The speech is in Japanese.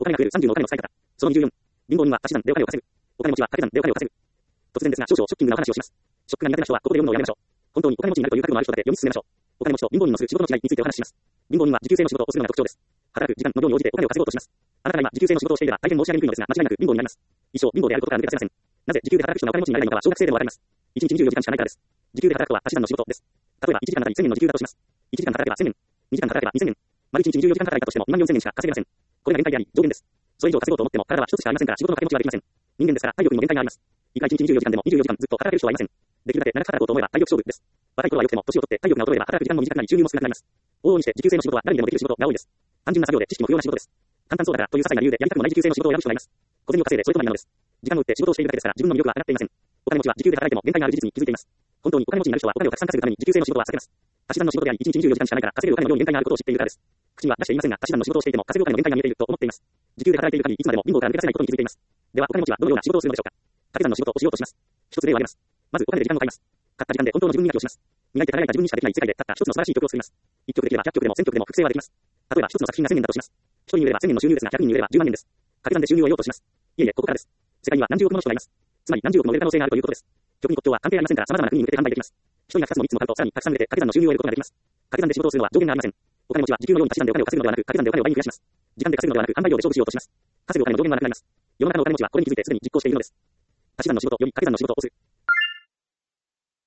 お金が増える30のお金の使い方。その24。貧乏人は足し算でお金を稼ぐ。お金持ちは掛け算でお金を稼ぐ。突然ですが少々ショッキングなお話をします。ショックが苦手な人はここで読むのをやめましょう。本当にお金持ちになるという覚悟のある人だけ読み進めましょう。お金持ちと貧乏人のする仕事の違いについてお話しします。貧乏人は時給制の仕事をするのが特徴です。働く時間の量に応じてお金を稼ごうとします。あなたが今時給制の仕事をしていれば大変申し上げにくいのですが間違いなく貧乏になります。一生貧乏であることから抜け出せません。なぜ時給で働く人がお金持ちになれないのかは小学生でもわかります。1日24時間しかないからです。時給で働くとは足し算の仕事です。例えば1時間あたり1000円の時給だとします。1時間働けば1000円、2時間働けば2000円、丸1日24時間働いたとしても2万4000円しか稼げません。これが限界であり上限です。それ以上稼ごうと思っても体は一つしかありませんから仕事の掛け持ちはできません。人間ですから体力にも限界があります。いくら1日24時間でも24時間ずっと働ける人はいません。できるだけ長く働こうと思えば体力勝負です。若い頃は良くても年を取って体力が衰えれば働く時間も短くなり収入も少なくなります。往々にして時給制の仕事は誰にでもできる仕事が多いです。単純な作業で知識も不要な仕事です。簡単そうだからという些細な理由でやりたくもない時給制の仕事を選ぶ人がいます。小銭を稼いでそれとなりなのです。時間を売って仕事をしているだけですから自分の魅力は上がっていません。お金持ちは時給で働いても限界がある事実に気づいています。本当にお金持ちになる人はお金をたくさん稼ぐために時給制の仕事は避けます。足し算の仕事であり1日24時間しかないから稼げるお金の量に限界があることを知っているからです。口には出していませんが足し算の仕事をしていても稼ぐお金の限界が見えていると思っています。時給で働いている限りいつまでも貧乏から抜け出せないことに気づいています。ではお金持ちはどのような仕事をするのでしょうか。掛け算の仕事をしようとします。一つ例を挙げます。まずお金で時間を買います。買った時間で本当の自分磨きをします。磨いて耐えられた自分にしかできない世界でたった一つの素晴らしい曲を作ります。一曲できれば100曲でも1000曲でも複製はできます。例えば一つの作品が1000円だとします。一人に売れば1000円の収入ですが100人に売れば10万円です。掛け算で収入を得ようとします。いえいえ、ここからです。世界には何十億もの人がいます。つまり何十億も売れる可能性があるということです。曲に国境は関係ありませんから様々な国に向けて販売できます。一人が2つも3つも買うとさらにたくさん売れて掛け算の収入を得ることができます。掛け算で仕事をするのは上限がありません。お金持ちは時給のように足し算でお金を稼ぐのではなく掛け算でお金を倍に増やします。時間で稼ぐのではなく販売量で勝負しようとします。稼ぐお金の上限はなくなります。世の中のお金持ちはこれに気づいてすでに実行しているのです。足し算の仕事より掛け算の仕事をする。